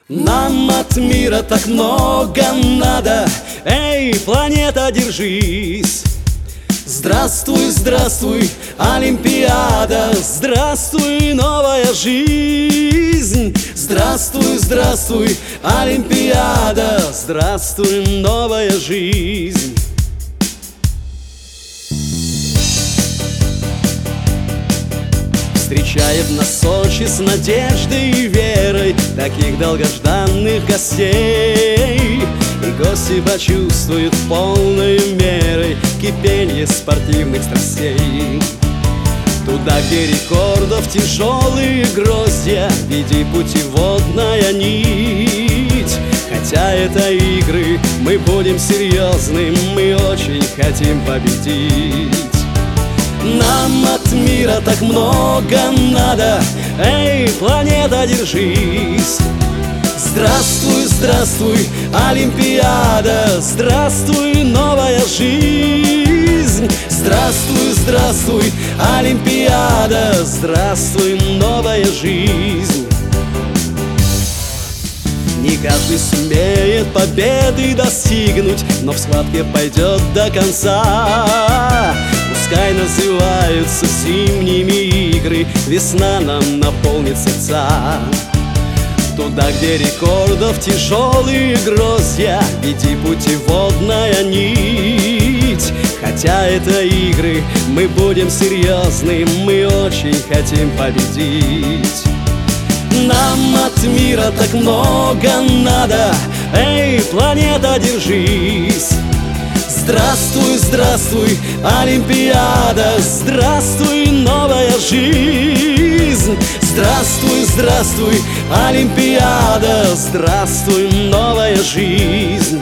Нам от мира так много надо, эй, планета, держись! Здравствуй, здравствуй, Олимпиада, здравствуй, новая жизнь! Здравствуй, здравствуй, Олимпиада, здравствуй, новая жизнь! Встречает нас Сочи с надеждой и верой таких долгожданных гостей. И гости почувствуют полной мерой кипенье спортивных страстей. Туда, где рекордов тяжелые гроздья, веди путеводная нить. Хотя это игры, мы будем серьезны, мы очень хотим победить. Нам от мира так много надо, эй, планета, держись! Здравствуй, здравствуй, Олимпиада, здравствуй, новая жизнь! Здравствуй, здравствуй, Олимпиада, здравствуй, новая жизнь! Не каждый сумеет победы достигнуть, но в схватке пойдет до конца. Пускай называются зимними игры, весна нам наполнит сердца. Туда, где рекордов тяжелые гроздья, веди путеводная нить. Хотя это игры, мы будем серьезны, мы очень хотим победить. Нам от мира так много надо, эй, планета, держись! Здравствуй, здравствуй, Олимпиада, здравствуй, новая жизнь! Здравствуй, здравствуй, Олимпиада, здравствуй, новая жизнь!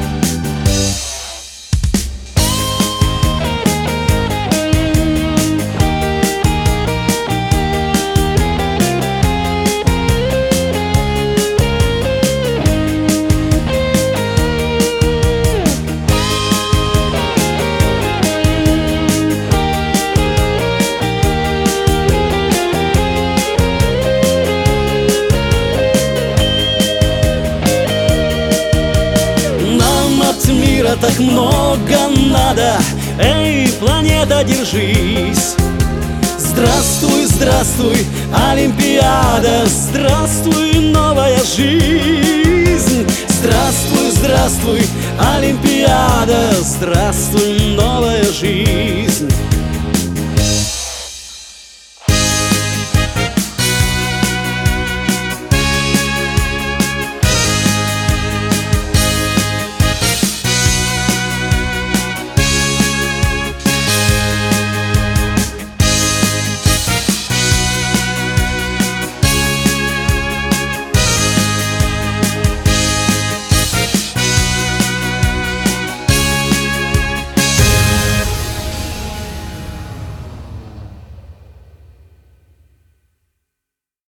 Мира так много надо, эй, планета, держись! Здравствуй, здравствуй, Олимпиада, здравствуй, новая жизнь! Здравствуй, здравствуй, Олимпиада, здравствуй, новая жизнь!